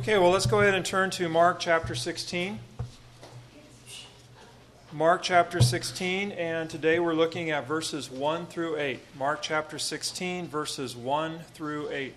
Okay, well, let's go ahead and turn to Mark chapter 16. Mark chapter 16, and today we're looking at verses 1 through 8. Mark chapter 16, verses 1 through 8.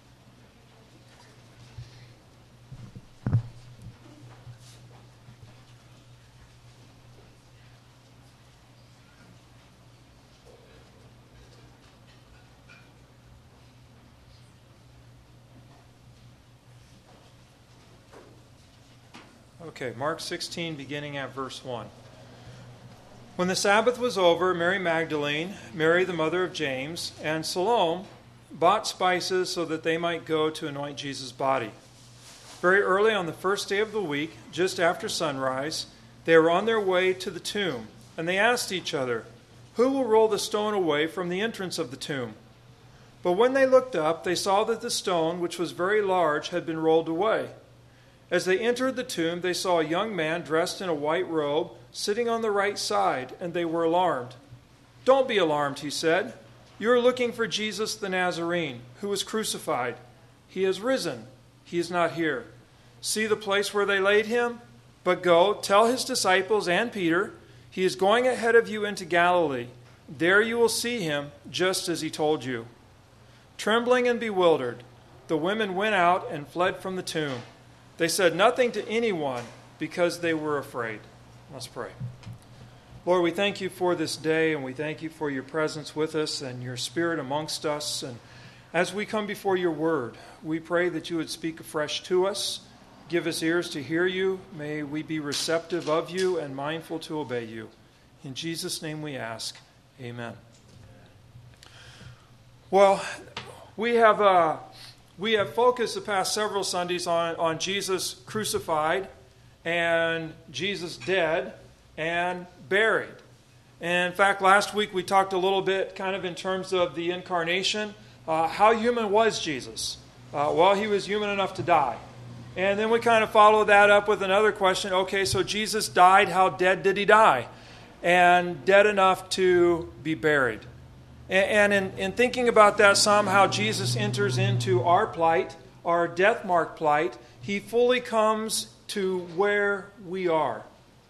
Okay, Mark 16, beginning at verse 1. When the Sabbath was over, Mary Magdalene, Mary the mother of James, and Salome bought spices so that they might go to anoint Jesus' body. Very early on the first day of the week, just after sunrise, they were on their way to the tomb, and they asked each other, "Who will roll the stone away from the entrance of the tomb?" But when they looked up, they saw that the stone, which was very large, had been rolled away. As they entered the tomb, they saw a young man dressed in a white robe, sitting on the right side, and they were alarmed. "Don't be alarmed," he said. "You are looking for Jesus the Nazarene, who was crucified. He has risen. He is not here. See the place where they laid him? But go, tell his disciples and Peter, he is going ahead of you into Galilee. There you will see him, just as he told you." Trembling and bewildered, the women went out and fled from the tomb. They said nothing to anyone because they were afraid. Let's pray. Lord, we thank you for this day, and we thank you for your presence with us and your Spirit amongst us. And as we come before your word, we pray that you would speak afresh to us. Give us ears to hear you. May we be receptive of you and mindful to obey you. In Jesus' name we ask. Amen. Well, we have focused the past several Sundays on Jesus crucified and Jesus dead and buried. And in fact, last week we talked a little bit kind of in terms of the incarnation. How human was Jesus? Well, he was human enough to die. And then we kind of followed that up with another question. Okay, so Jesus died. How dead did he die? And dead enough to be buried. And in thinking about that, somehow Jesus enters into our plight, our death-marked plight. He fully comes to where we are.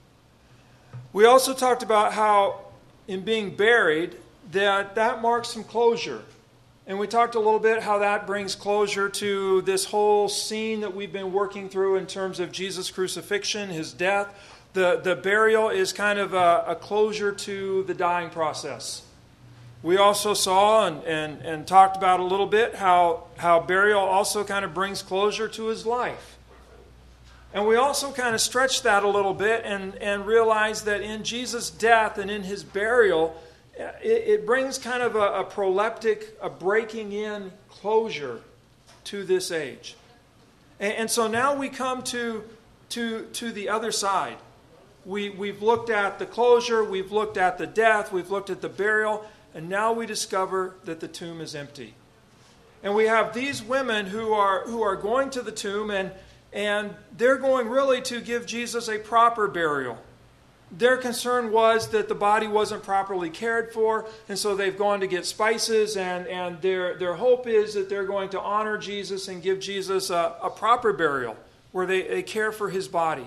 We also talked about how in being buried, that marks some closure. And we talked a little bit how that brings closure to this whole scene that we've been working through in terms of Jesus' crucifixion, his death. The burial is kind of a closure to the dying process. We also saw and talked about a little bit how burial also kind of brings closure to his life. And we also kind of stretched that a little bit and realized that in Jesus' death and in his burial, it brings kind of a proleptic, a breaking in closure to this age. And so now we come to the other side. We've looked at the closure, we've looked at the death, we've looked at the burial, and now we discover that the tomb is empty. And we have these women who are going to the tomb, and they're going really to give Jesus a proper burial. Their concern was that the body wasn't properly cared for, and so they've gone to get spices, and their hope is that they're going to honor Jesus and give Jesus a proper burial where they care for his body.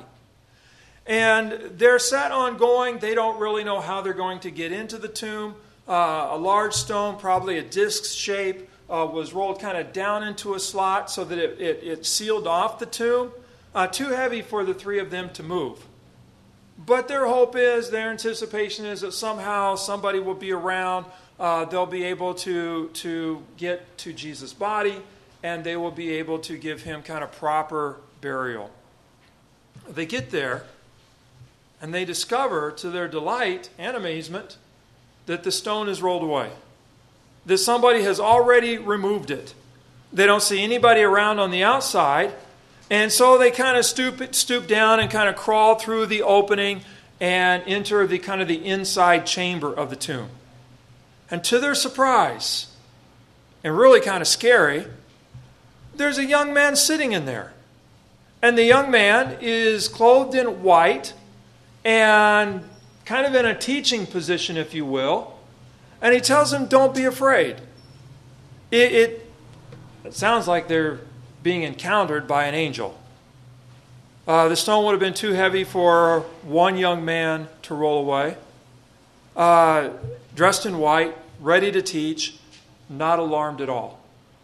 And they're set on going. They don't really know how they're going to get into the tomb. A large stone, probably a disc shape, was rolled kind of down into a slot so that it sealed off the tomb. Too heavy for the three of them to move. But their hope is, their anticipation is that somehow somebody will be around. They'll be able to get to Jesus' body, and they will be able to give him kind of proper burial. They get there, and they discover, to their delight and amazement, that the stone is rolled away. That somebody has already removed it. They don't see anybody around on the outside. And so they kind of stoop down and kind of crawl through the opening and enter the kind of the inside chamber of the tomb. And to their surprise, and really kind of scary, there's a young man sitting in there. And the young man is clothed in white and kind of in a teaching position, if you will. And he tells him, "Don't be afraid." It sounds like they're being encountered by an angel. The stone would have been too heavy for one young man to roll away. Dressed in white, ready to teach, not alarmed at all.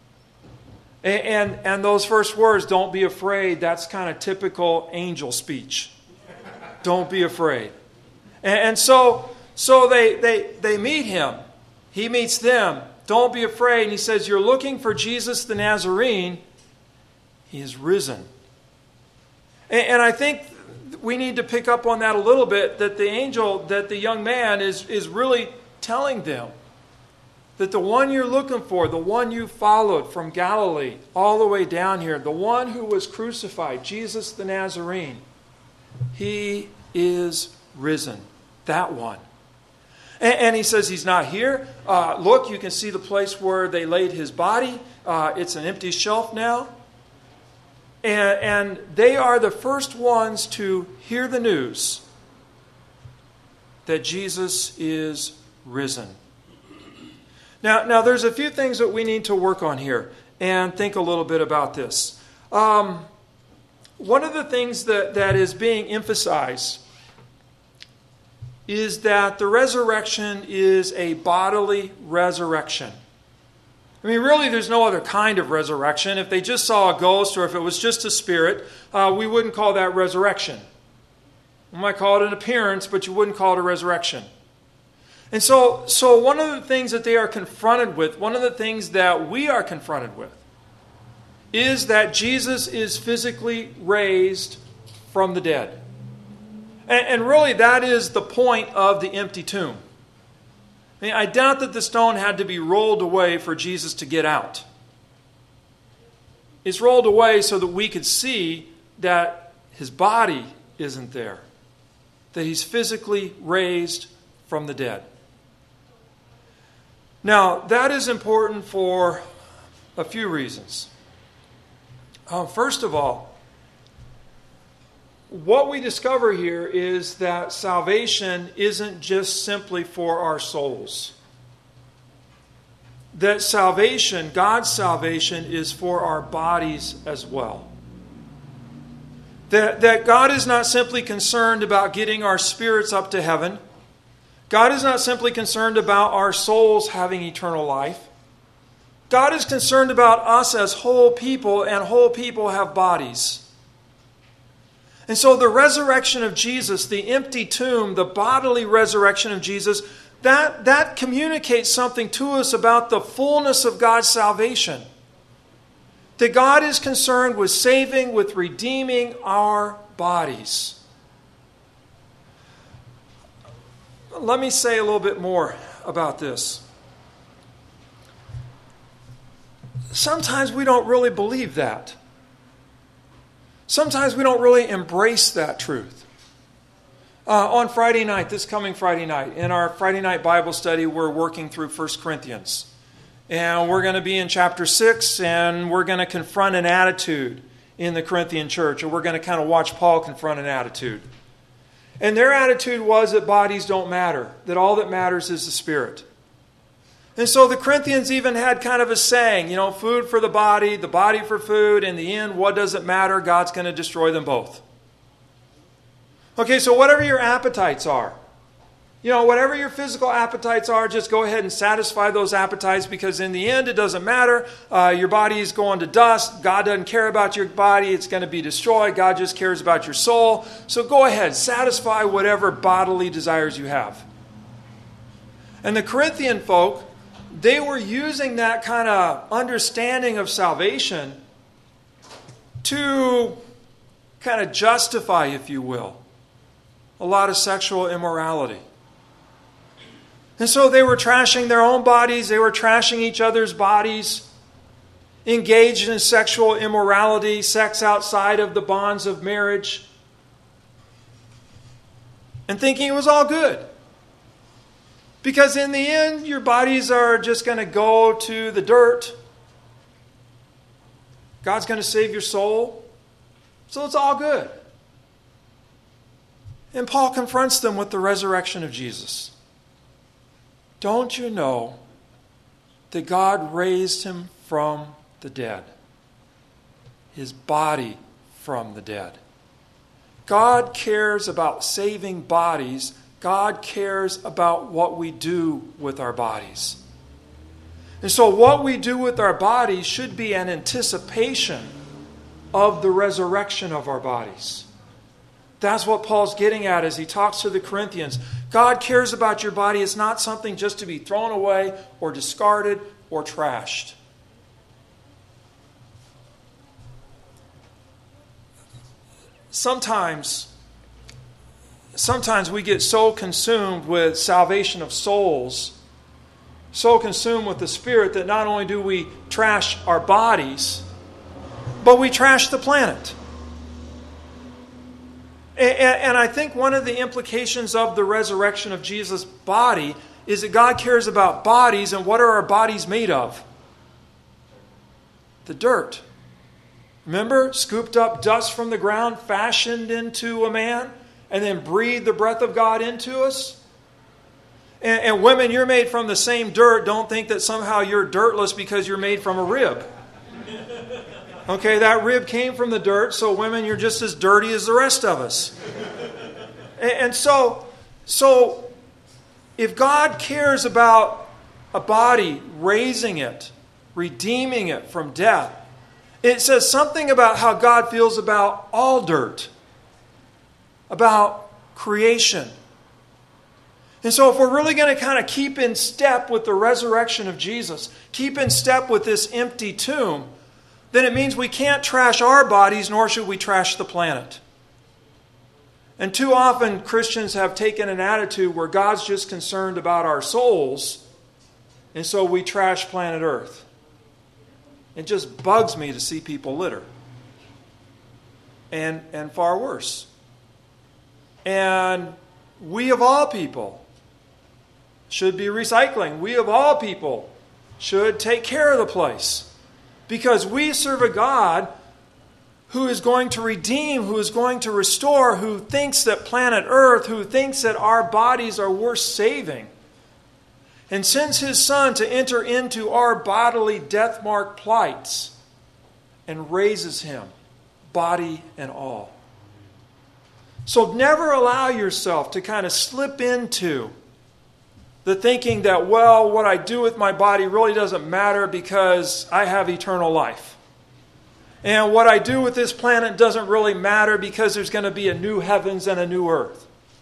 And those first words, "Don't be afraid," that's kind of typical angel speech. Don't be afraid. And so they meet him. He meets them. Don't be afraid. And he says, "You're looking for Jesus the Nazarene. He is risen." And I think we need to pick up on that a little bit, that the young man is really telling them that the one you're looking for, the one you followed from Galilee all the way down here, the one who was crucified, Jesus the Nazarene, he is risen. That one. And he says he's not here. Look, you can see the place where they laid his body. It's an empty shelf now. And they are the first ones to hear the news that Jesus is risen. Now there's a few things that we need to work on here and think a little bit about this. One of the things that is being emphasized is that the resurrection is a bodily resurrection. I mean, really, there's no other kind of resurrection. If they just saw a ghost or if it was just a spirit, we wouldn't call that resurrection. We might call it an appearance, but you wouldn't call it a resurrection. And so one of the things that they are confronted with, one of the things that we are confronted with, is that Jesus is physically raised from the dead. And really, that is the point of the empty tomb. I mean, I doubt that the stone had to be rolled away for Jesus to get out. It's rolled away so that we could see that his body isn't there, that he's physically raised from the dead. Now, that is important for a few reasons. First of all, what we discover here is that salvation isn't just simply for our souls. That salvation, God's salvation, is for our bodies as well. That God is not simply concerned about getting our spirits up to heaven. God is not simply concerned about our souls having eternal life. God is concerned about us as whole people, and whole people have bodies. And so the resurrection of Jesus, the empty tomb, the bodily resurrection of Jesus, that communicates something to us about the fullness of God's salvation. That God is concerned with saving, with redeeming our bodies. Let me say a little bit more about this. Sometimes we don't really believe that. Sometimes we don't really embrace that truth. On Friday night, this coming Friday night, in our Friday night Bible study, we're working through 1 Corinthians. And we're going to be in chapter 6, and we're going to confront an attitude in the Corinthian church. And we're going to kind of watch Paul confront an attitude. And their attitude was that bodies don't matter, that all that matters is the spirit. And so the Corinthians even had kind of a saying, food for the body for food. In the end, what does it matter? God's going to destroy them both. Okay, so whatever your appetites are, whatever your physical appetites are, just go ahead and satisfy those appetites, because in the end, it doesn't matter. Your body is going to dust. God doesn't care about your body. It's going to be destroyed. God just cares about your soul. So go ahead, satisfy whatever bodily desires you have. And the Corinthian folk, they were using that kind of understanding of salvation to kind of justify, if you will, a lot of sexual immorality. And so they were trashing their own bodies, they were trashing each other's bodies, engaged in sexual immorality, sex outside of the bonds of marriage, and thinking it was all good. Because in the end, your bodies are just going to go to the dirt. God's going to save your soul. So it's all good. And Paul confronts them with the resurrection of Jesus. Don't you know that God raised him from the dead? his body from the dead. God cares about saving bodies. God cares about what we do with our bodies. And so what we do with our bodies should be an anticipation of the resurrection of our bodies. That's what Paul's getting at as he talks to the Corinthians. God cares about your body. It's not something just to be thrown away or discarded or trashed. Sometimes we get so consumed with salvation of souls, so consumed with the Spirit, that not only do we trash our bodies, but we trash the planet. And I think one of the implications of the resurrection of Jesus' body is that God cares about bodies, and what are our bodies made of? The dirt. Remember, scooped up dust from the ground, fashioned into a man, and then breathed the breath of God into us. And women, you're made from the same dirt. Don't think that somehow you're dirtless because you're made from a rib. Okay, that rib came from the dirt, so women, you're just as dirty as the rest of us. And so if God cares about a body, raising it, redeeming it from death, it says something about how God feels about all dirt, about creation. And so if we're really going to kind of keep in step with the resurrection of Jesus, keep in step with this empty tomb, then it means we can't trash our bodies, nor should we trash the planet. And too often Christians have taken an attitude where God's just concerned about our souls, and so we trash planet Earth. It just bugs me to see people litter. And far worse. And we of all people should be recycling. We of all people should take care of the place. Because we serve a God who is going to redeem, who is going to restore, who thinks that planet Earth, who thinks that our bodies are worth saving, and sends His Son to enter into our bodily death-marked plights and raises Him, body and all. So never allow yourself to kind of slip into the thinking that, well, what I do with my body really doesn't matter because I have eternal life. And what I do with this planet doesn't really matter because there's going to be a new heavens and a new earth.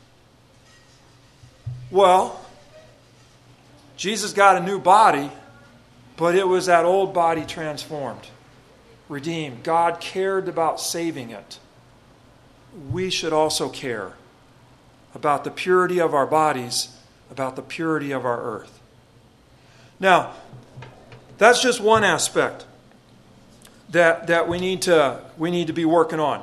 Well, Jesus got a new body, but it was that old body transformed, redeemed. God cared about saving it. We should also care about the purity of our bodies, about the purity of our earth. Now, that's just one aspect that we need to be working on.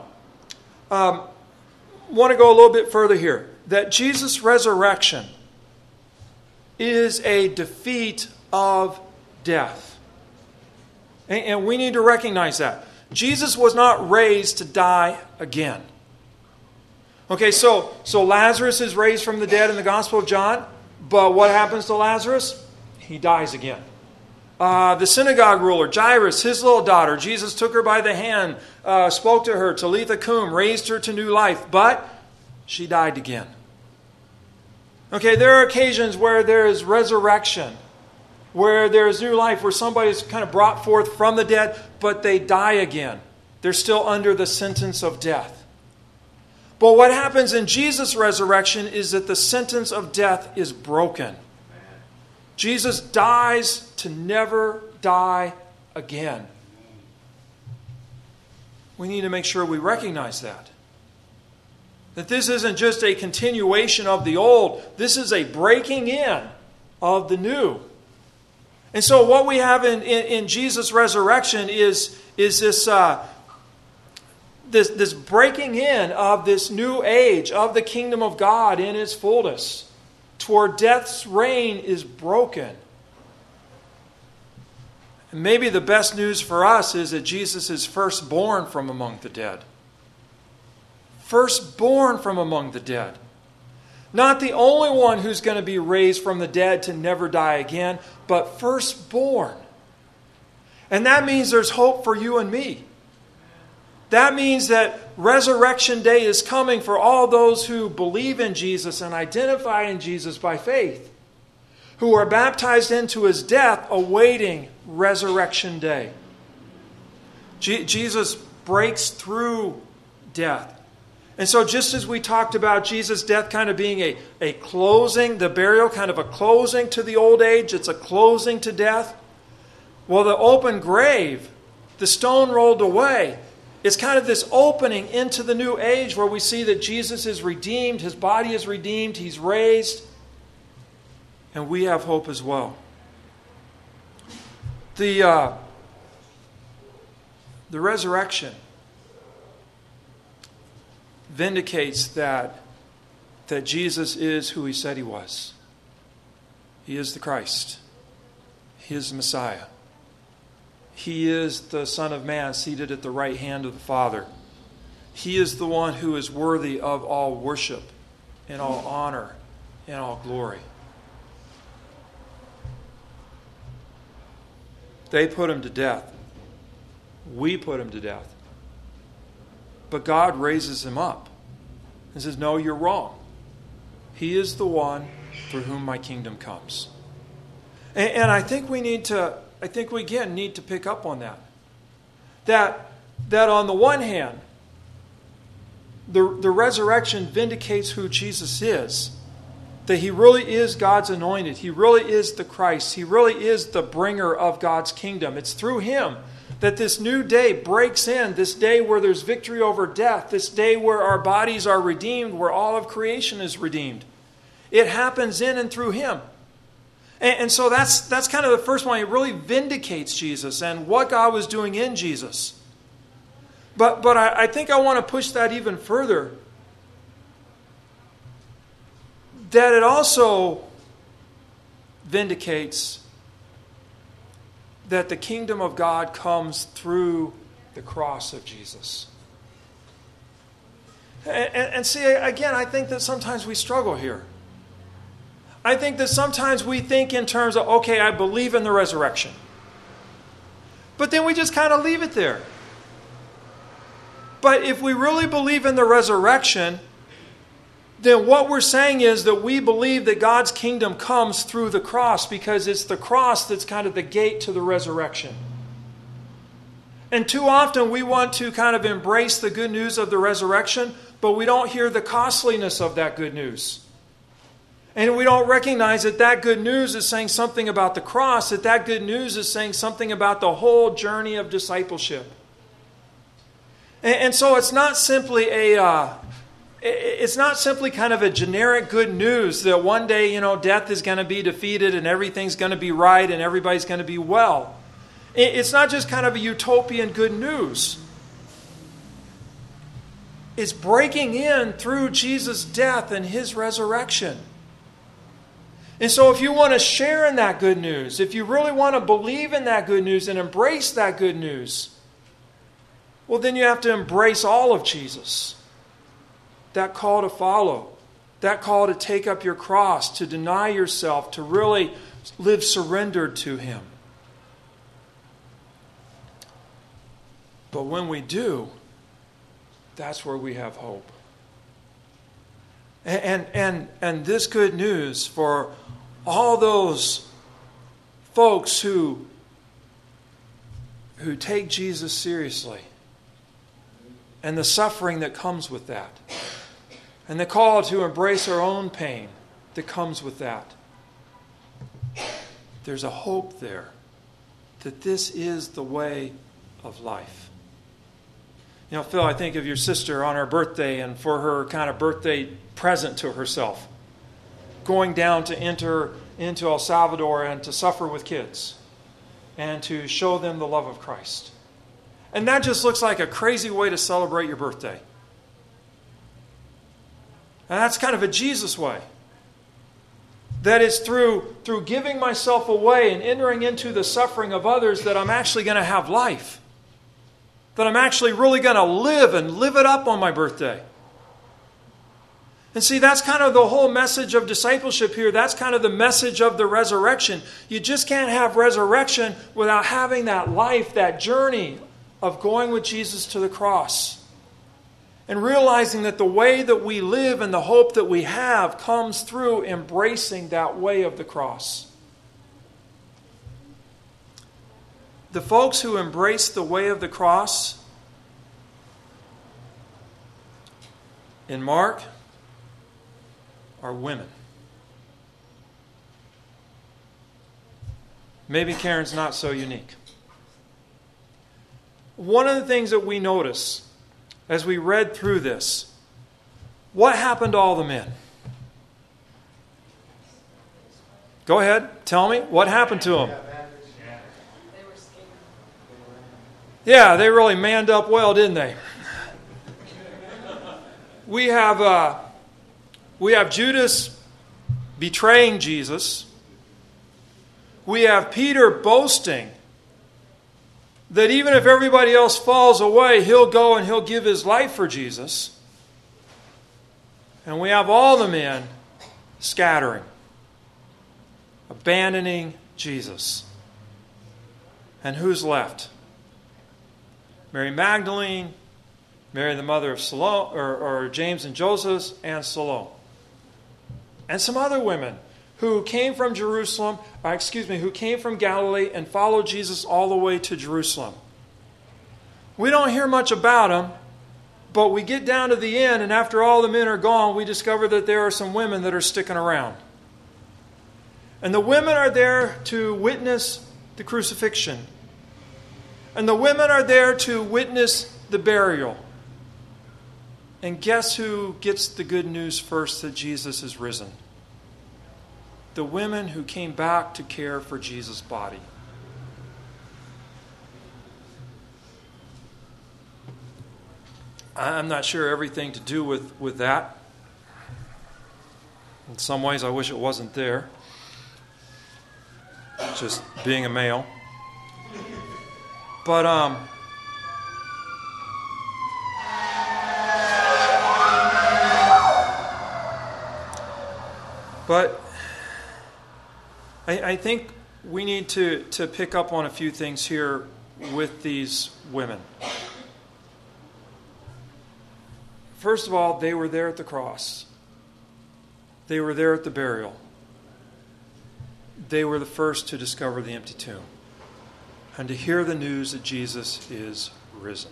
Want to go a little bit further here. That Jesus' resurrection is a defeat of death. And we need to recognize that. Jesus was not raised to die again. Okay, so Lazarus is raised from the dead in the Gospel of John, but what happens to Lazarus? He dies again. The synagogue ruler, Jairus, his little daughter, Jesus took her by the hand, spoke to her, Talitha cum, raised her to new life, but she died again. Okay, there are occasions where there is resurrection, where there is new life, where somebody is kind of brought forth from the dead, but they die again. They're still under the sentence of death. But what happens in Jesus' resurrection is that the sentence of death is broken. Jesus dies to never die again. We need to make sure we recognize that. That this isn't just a continuation of the old. This is a breaking in of the new. And so what we have in Jesus' resurrection is this breaking in of this new age, of the kingdom of God in its fullness, to where death's reign is broken. And maybe the best news for us is that Jesus is firstborn from among the dead. Firstborn from among the dead. Not the only one who's going to be raised from the dead to never die again, but firstborn. And that means there's hope for you and me. That means that Resurrection Day is coming for all those who believe in Jesus and identify in Jesus by faith, who are baptized into his death, awaiting Resurrection Day. Jesus breaks through death. And so just as we talked about Jesus' death kind of being a closing, the burial kind of a closing to the old age, it's a closing to death. Well, the open grave, the stone rolled away, it's kind of this opening into the new age where we see that Jesus is redeemed, his body is redeemed, he's raised, and we have hope as well. The resurrection vindicates that Jesus is who he said he was. He is the Christ. He is the Messiah. He is the Son of Man seated at the right hand of the Father. He is the one who is worthy of all worship and all honor and all glory. They put him to death. We put him to death. But God raises him up and says, no, you're wrong. He is the one through whom my kingdom comes. And I think we need to pick up on that. That on the one hand, the resurrection vindicates who Jesus is. That he really is God's anointed. He really is the Christ. He really is the bringer of God's kingdom. It's through him that this new day breaks in, this day where there's victory over death, this day where our bodies are redeemed, where all of creation is redeemed. It happens in and through him. And so that's kind of the first one. It really vindicates Jesus and what God was doing in Jesus. But I think I want to push that even further. That it also vindicates that the kingdom of God comes through the cross of Jesus. And see, again, I think that sometimes we struggle here. I think that sometimes we think in terms of, okay, I believe in the resurrection. But then we just kind of leave it there. But if we really believe in the resurrection, then what we're saying is that we believe that God's kingdom comes through the cross, because it's the cross that's kind of the gate to the resurrection. And too often we want to kind of embrace the good news of the resurrection, but we don't hear the costliness of that good news. And we don't recognize that that good news is saying something about the cross, that good news is saying something about the whole journey of discipleship. And so it's not simply kind of a generic good news that one day, death is going to be defeated and everything's going to be right and everybody's going to be well. It's not just kind of a utopian good news. It's breaking in through Jesus' death and his resurrection. And so if you want to share in that good news, if you really want to believe in that good news and embrace that good news, well, then you have to embrace all of Jesus. That call to follow, that call to take up your cross, to deny yourself, to really live surrendered to him. But when we do, that's where we have hope. And this good news for all those folks who take Jesus seriously, and the suffering that comes with that, and the call to embrace our own pain that comes with that. There's a hope there that this is the way of life. Phil, I think of your sister on her birthday and for her kind of birthday present to herself, going down to enter into El Salvador and to suffer with kids and to show them the love of Christ. And that just looks like a crazy way to celebrate your birthday. And that's kind of a Jesus way. That is through giving myself away and entering into the suffering of others that I'm actually going to have life. That I'm actually really going to live and live it up on my birthday. And see, that's kind of the whole message of discipleship here. That's kind of the message of the resurrection. You just can't have resurrection without having that life, that journey of going with Jesus to the cross and realizing that the way that we live and the hope that we have comes through embracing that way of the cross. The folks who embrace the way of the cross in Mark are women. Maybe Karen's not so unique. One of the things that we notice as we read through this, what happened to all the men? Go ahead, tell me, what happened to them? Yeah, they really manned up well, didn't they? We have Judas betraying Jesus. We have Peter boasting that even if everybody else falls away, he'll go and he'll give his life for Jesus. And we have all the men scattering, abandoning Jesus. And who's left? Mary Magdalene, Mary the mother of Salome, or James and Joseph, and Salome. And some other women who came from who came from Galilee and followed Jesus all the way to Jerusalem. We don't hear much about them, but we get down to the end, and after all the men are gone, we discover that there are some women that are sticking around. And the women are there to witness the crucifixion. And the women are there to witness the burial. And guess who gets the good news first that Jesus is risen? The women who came back to care for Jesus' body. I'm not sure everything to do with that. In some ways, I wish it wasn't there. Just being a male. But I think we need to pick up on a few things here with these women. First of all, they were there at the cross. They were there at the burial. They were the first to discover the empty tomb and to hear the news that Jesus is risen.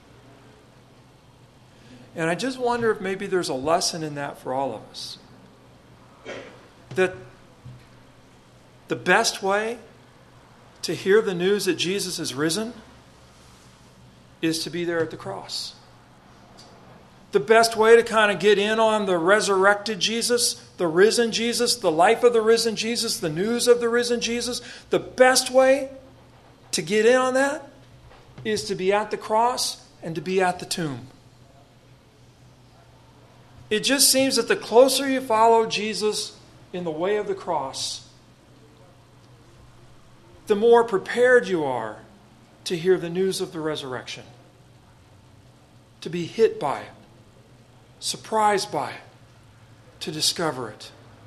And I just wonder if maybe there's a lesson in that for all of us. That the best way to hear the news that Jesus is risen is to be there at the cross. The best way to kind of get in on the resurrected Jesus, the risen Jesus, the life of the risen Jesus, the news of the risen Jesus, the best way to get in on that is to be at the cross and to be at the tomb. It just seems that the closer you follow Jesus in the way of the cross, the more prepared you are to hear the news of the resurrection, to be hit by it, surprised by it, to discover it.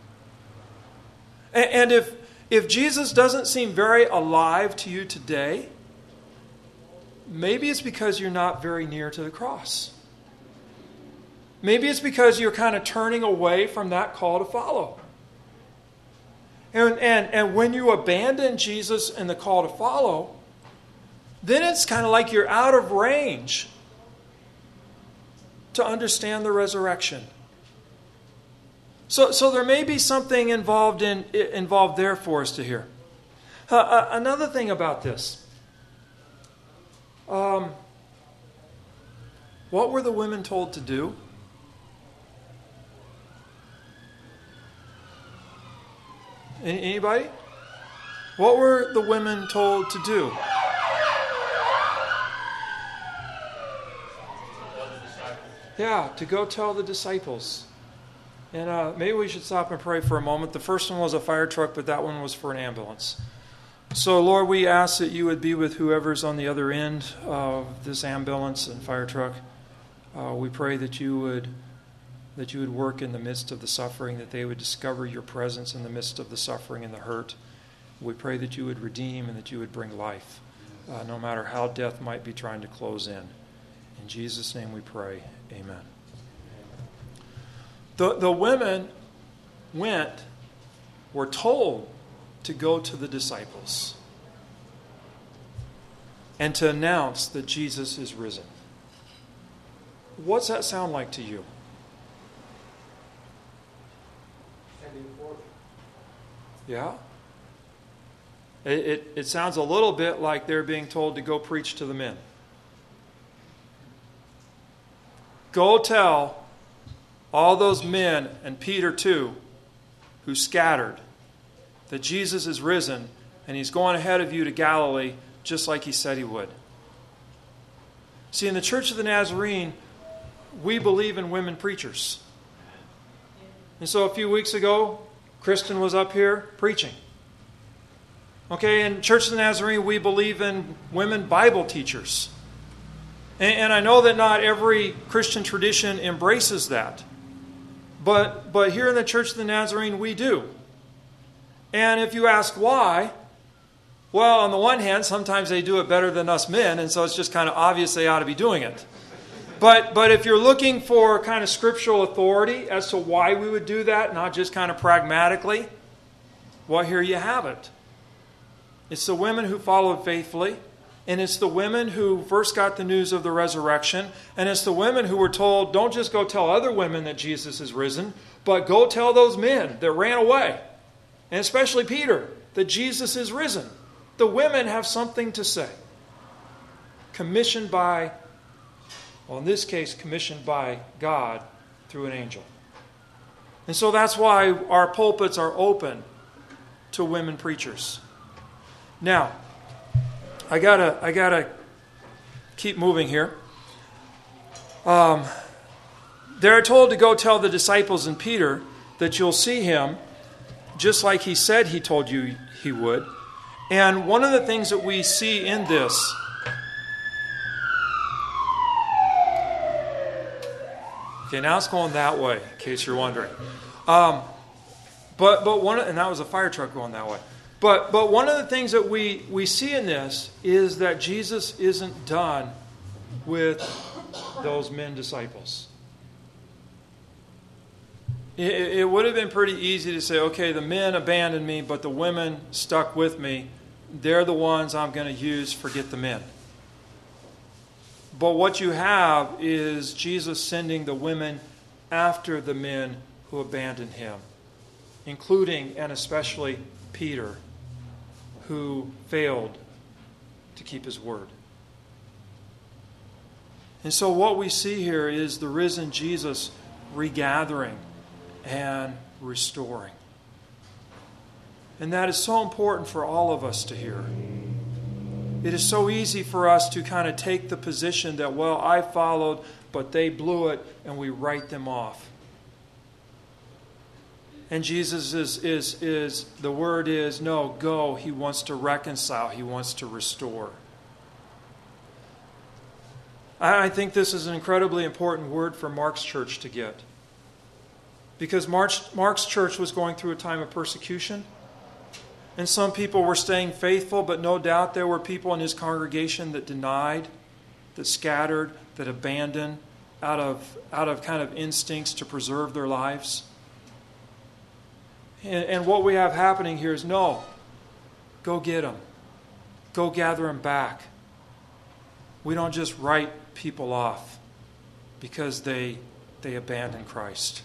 And if Jesus doesn't seem very alive to you today, maybe it's because you're not very near to the cross. Maybe it's because you're kind of turning away from that call to follow. And when you abandon Jesus and the call to follow, then it's kind of like you're out of range to understand the resurrection. So there may be something involved there for us to hear. Another thing about this. What were the women told to do? Anybody? What were the women told to do? Yeah, to go tell the disciples. And maybe we should stop and pray for a moment. The first one was a fire truck, but that one was for an ambulance. So, Lord, we ask that you would be with whoever's on the other end of this ambulance and fire truck. We pray that you would work in the midst of the suffering, that they would discover your presence in the midst of the suffering and the hurt. We pray that you would redeem and that you would bring life. no matter how death might be trying to close in. In Jesus' name we pray. Amen. The women were told to go to the disciples and to announce that Jesus is risen. What's that sound like to you? Yeah? It sounds a little bit like they're being told to go preach to the men. Go tell all those men, and Peter too, who scattered, that Jesus is risen and he's going ahead of you to Galilee just like he said he would. See, in the Church of the Nazarene, we believe in women preachers. And so a few weeks ago, Kristen was up here preaching. Okay, in Church of the Nazarene, we believe in women Bible teachers. And I know that not every Christian tradition embraces that. But here in the Church of the Nazarene, we do. And if you ask why, well, on the one hand, sometimes they do it better than us men, and so it's just kind of obvious they ought to be doing it. But if you're looking for kind of scriptural authority as to why we would do that, not just kind of pragmatically, well, here you have it. It's the women who followed faithfully, and it's the women who first got the news of the resurrection, and it's the women who were told, don't just go tell other women that Jesus is risen, but go tell those men that ran away, and especially Peter, that Jesus is risen. The women have something to say. Commissioned by, well, in this case, commissioned by God through an angel. And so that's why our pulpits are open to women preachers. Now, I gotta keep moving here. They're told to go tell the disciples and Peter that you'll see him just like he said he told you he would. And one of the things that we see in this okay, now it's going that way, in case you're wondering. But one, and that was a fire truck going that way. But one of the things that we see in this is that Jesus isn't done with those men disciples. It would have been pretty easy to say, okay, the men abandoned me, but the women stuck with me. They're the ones I'm going to use, forget the men. But what you have is Jesus sending the women after the men who abandoned him, including and especially Peter, who failed to keep his word. And so what we see here is the risen Jesus regathering and restoring. And that is so important for all of us to hear. It is so easy for us to kind of take the position that, well, I followed, but they blew it, and we write them off. And Jesus is the word is, no, go. He wants to reconcile. He wants to restore. I think this is an incredibly important word for Mark's church to get. Because Mark's church was going through a time of persecution. And some people were staying faithful, but no doubt there were people in his congregation that denied, that scattered, that abandoned out of kind of instincts to preserve their lives. And what we have happening here is, no, go get them. Go gather them back. We don't just write people off because they abandon Christ.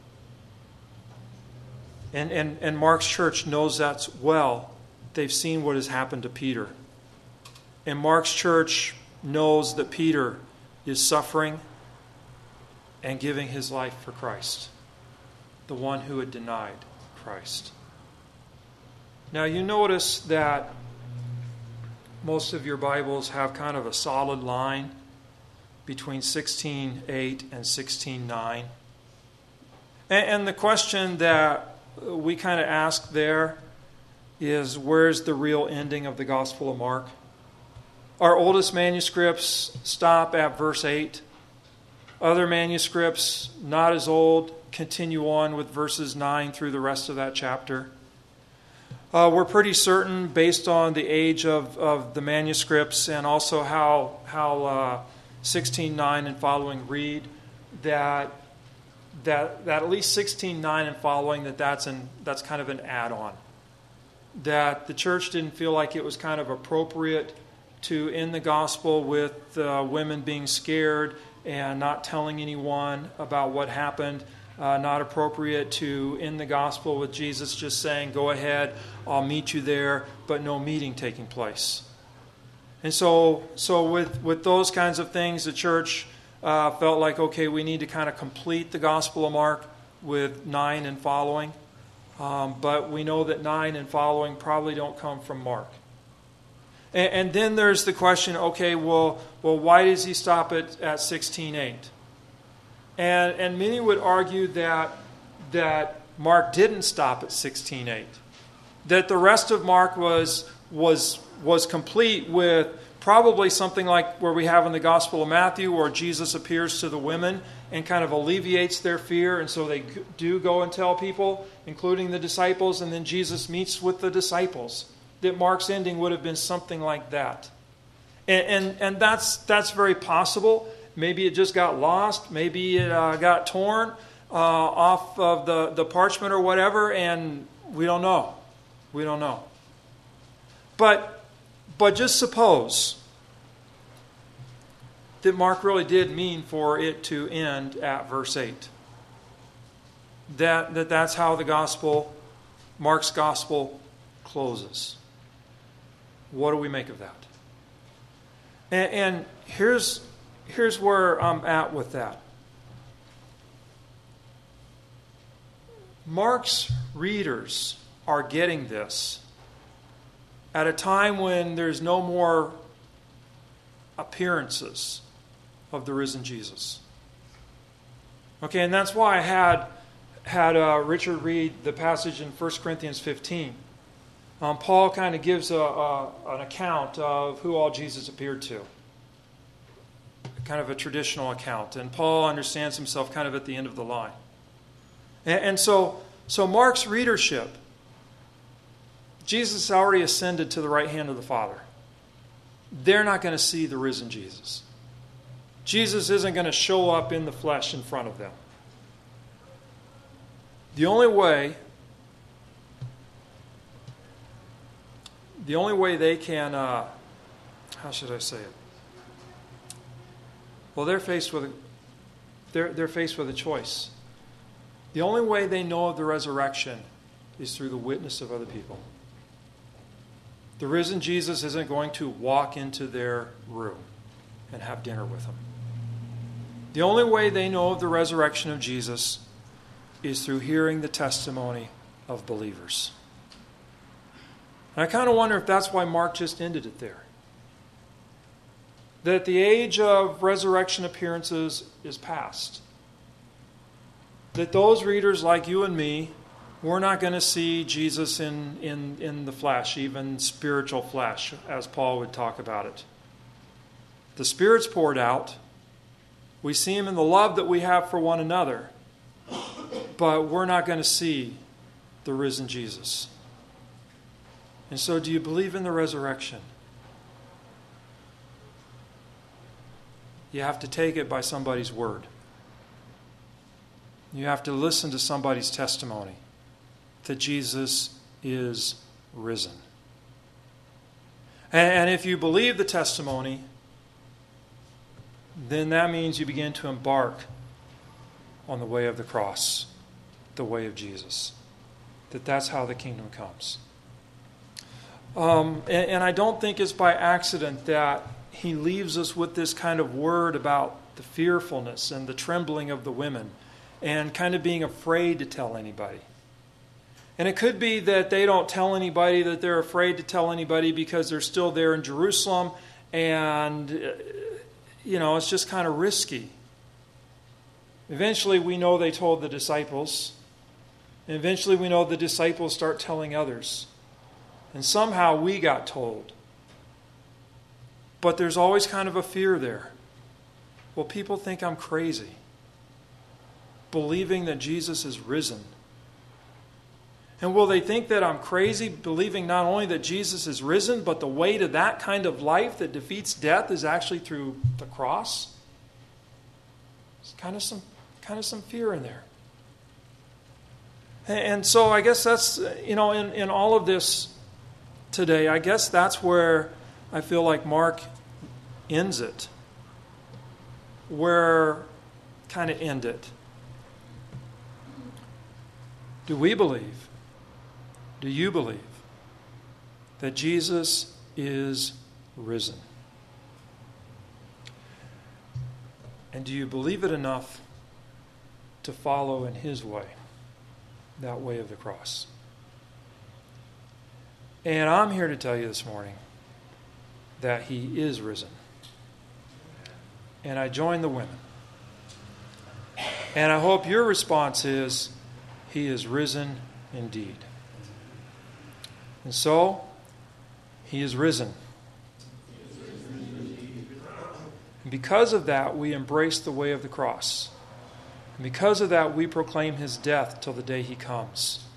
And Mark's church knows that well. They've seen what has happened to Peter. And Mark's church knows that Peter is suffering and giving his life for Christ, the one who had denied Christ. Now you notice that most of your Bibles have kind of a solid line between 16:8 and 16:9. And the question that we kind of ask there is, where's the real ending of the Gospel of Mark? Our oldest manuscripts stop at verse 8. Other manuscripts, not as old, continue on with verses 9 through the rest of that chapter. We're pretty certain, based on the age of the manuscripts and also how 16:9 and following read, that at least 16:9 and following, that's kind of an add-on. That the church didn't feel like it was kind of appropriate to end the gospel with women being scared and not telling anyone about what happened. Not appropriate to end the gospel with Jesus just saying, "Go ahead, I'll meet you there," but no meeting taking place. And so with those kinds of things, the church felt like, okay, we need to kind of complete the Gospel of Mark with 9 and following. But we know that 9 and following probably don't come from Mark. And then there's the question, okay, well, why does he stop at 16:8? And many would argue that Mark didn't stop at 16:8. That the rest of Mark was complete with probably something like where we have in the Gospel of Matthew, where Jesus appears to the women and kind of alleviates their fear, and so they do go and tell people, including the disciples, and then Jesus meets with the disciples. That Mark's ending would have been something like that. And that's very possible. Maybe it just got lost. Maybe it got torn off of the parchment or whatever, and we don't know. We don't know. But just suppose that Mark really did mean for it to end at verse 8. That's how the gospel, Mark's gospel, closes. What do we make of that? And here's where I'm at with that. Mark's readers are getting this at a time when there's no more appearances of the risen Jesus. Okay, and that's why I had Richard read the passage in 1 Corinthians 15. Paul kind of gives an account of who all Jesus appeared to. Kind of a traditional account. And Paul understands himself kind of at the end of the line. And so Mark's readership, Jesus already ascended to the right hand of the Father. They're not going to see the risen Jesus. Jesus isn't going to show up in the flesh in front of them. The only way they can, how should I say it? Well, they're faced with a choice. The only way they know of the resurrection is through the witness of other people. The risen Jesus isn't going to walk into their room and have dinner with them. The only way they know of the resurrection of Jesus is through hearing the testimony of believers. And I kind of wonder if that's why Mark just ended it there. That the age of resurrection appearances is past. That those readers like you and me, we're not going to see Jesus in the flesh, even spiritual flesh, as Paul would talk about it. The Spirit's poured out. We see him in the love that we have for one another. But we're not going to see the risen Jesus. And so, do you believe in the resurrection? You have to take it by somebody's word. You have to listen to somebody's testimony that Jesus is risen. And if you believe the testimony, then that means you begin to embark on the way of the cross, the way of Jesus. That's how the kingdom comes. And I don't think it's by accident that he leaves us with this kind of word about the fearfulness and the trembling of the women and kind of being afraid to tell anybody. And it could be that they don't tell anybody, that they're afraid to tell anybody because they're still there in Jerusalem and, it's just kind of risky. Eventually we know they told the disciples. And eventually we know the disciples start telling others. And somehow we got told. But there's always kind of a fear there. Well, people think I'm crazy, believing that Jesus is risen. And will they think that I'm crazy believing not only that Jesus is risen, but the way to that kind of life that defeats death is actually through the cross? There's kind of some fear in there. And so I guess that's, in all of this today, I guess that's where I feel like Mark ends it. Where kind of end it. Do we believe? Do you believe that Jesus is risen? And do you believe it enough to follow in his way, that way of the cross? And I'm here to tell you this morning that he is risen. And I join the women. And I hope your response is, he is risen indeed. And so, he is risen. And because of that, we embrace the way of the cross. And because of that, we proclaim his death till the day he comes.